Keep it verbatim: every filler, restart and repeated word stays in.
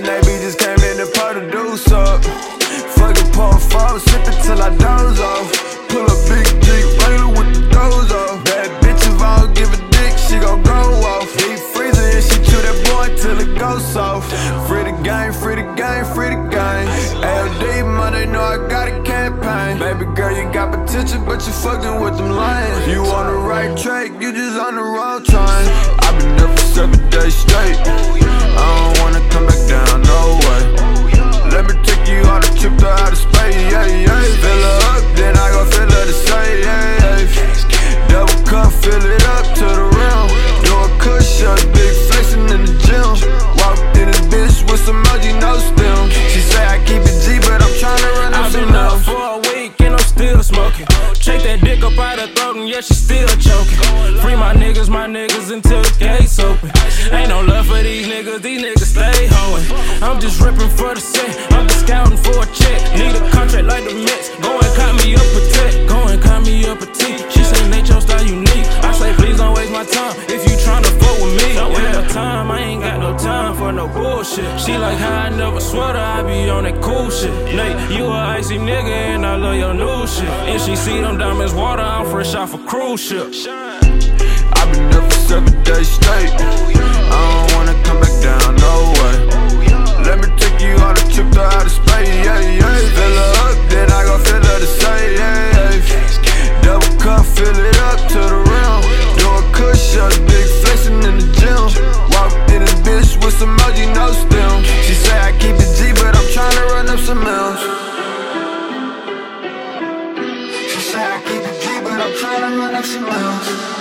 and A B just came in and put the deuce up. Fucking pour four, sippin' till I doze off. Pull a big Jeep Wrangler with the doors off. Bad bitch, if I don't give a dick, she gon' go off. Deep freezer and she chew that boy till it goes soft. Free the game, free the game, free the game. L D money, know I got a campaign. Baby girl, you got potential, but you fucking with them lions. You on the right track, you just on the wrong train. I've been up for seven days straight. I don't wanna come back down, no way. Let me take you on a trip to outer space, yeah, yeah. Fill her up, then I gon' fill her the same, yeah, yeah. Double cup, fill it up to the rim. Doing kush up, big flexin' in the gym. Walked in this bitch with some emoji, no stem. She say I keep it G, but I'm tryna run up some I've been up for a week and I'm still smoking. Check that dick up out her throat and yeah, she still choking. Free my niggas, my niggas until the gates open. Ain't no love for these niggas, these niggas stay hoeing. I'm just ripping for the set, I'm just scouting for a check. Need a contract like the Mets, go and cop me up a tech. Go and cop me up a T. She say Nate, your style unique. I say please don't waste my time if you tryna fuck with me. Don't waste my time, I ain't got no time for no bullshit. She like how I never sweater, I be on that cool shit. Nate, you a icy nigga and I love your new shit. And she see them diamonds water, I'm fresh off a cruise ship. I've been up for seven days straight. I don't wanna come back down, no way. Let me take you on a trip to outer space, yeah, yeah. Fill her up, then I gon' fill her the same, yeah, yeah. Double cup, fill it up to the rim. Doing kush up, big flexin' in the gym. Walked in this bitch with some emoji, no stem. She say I keep it G, but I'm tryna run up some M's. She say I keep it G, but I'm tryna run up some M's.